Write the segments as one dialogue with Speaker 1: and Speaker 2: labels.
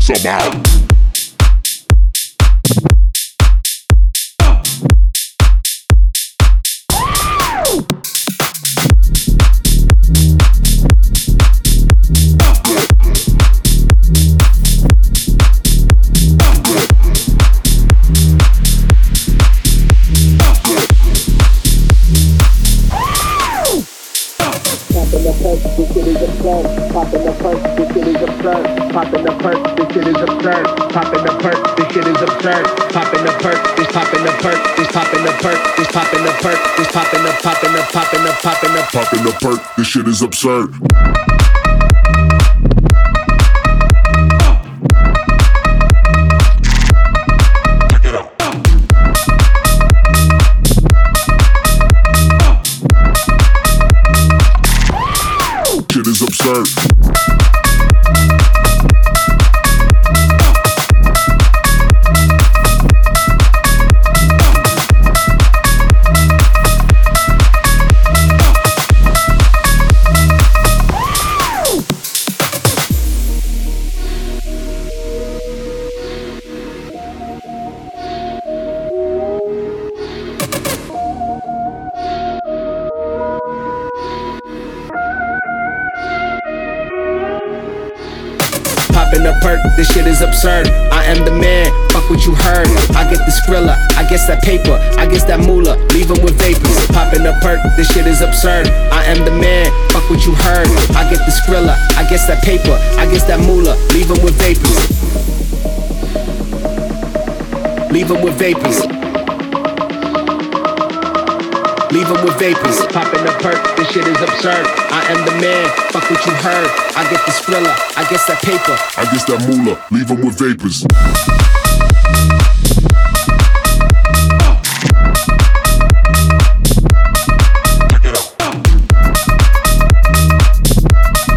Speaker 1: somehow.
Speaker 2: Popping the perk, this shit is absurd. Popping the perk, this shit is absurd. Popping the perk, this shit is absurd. Popping the perk, this popping the perk, this popping the perk, this popping the perk, this popping the popping the popping the popping the
Speaker 1: popping the perk, this shit is absurd. Shit is absurd.
Speaker 2: Popping the perk, this shit is absurd. I am the man, fuck what you heard. I get the Skrilla, I guess that paper, I guess that moolah, leave him with vapors. Popping the perk, this shit is absurd. I am the man, fuck what you heard. I get the Skrilla, I guess that paper, I guess that moolah, leave him with vapors. Leave him with vapors. Leave him with vapors. Popping the perk, this shit is absurd. I am the man, fuck what you heard. I get the Skrilla, I guess that paper,
Speaker 1: I guess that moolah, leave him with vapors.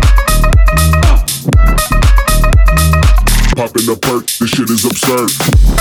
Speaker 1: Popping the perk, this shit is absurd.